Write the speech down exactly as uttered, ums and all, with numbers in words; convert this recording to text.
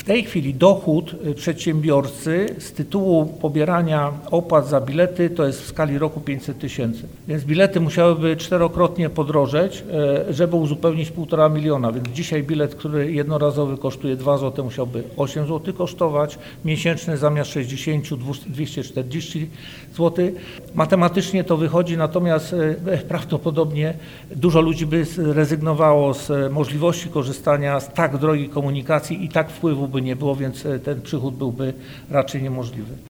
tej chwili dochód przedsiębiorcy z tytułu pobierania opłat za bilety to jest w skali roku pięćset tysięcy. Więc bilety musiałyby czterokrotnie podrożeć, żeby uzupełnić półtora miliona. Więc dzisiaj bilet, który jednorazowy kosztuje dwa złote, musiałby osiem złotych kosztować, miesięczny zamiast sześćdziesiąt dwieście czterdzieści złotych. Matematycznie to wychodzi, natomiast prawdopodobnie dużo ludzi by zrezygnowało z możliwości korzystania z tak drogiej komunikacji i tak wpływu by nie było, więc ten przychód byłby raczej niemożliwy.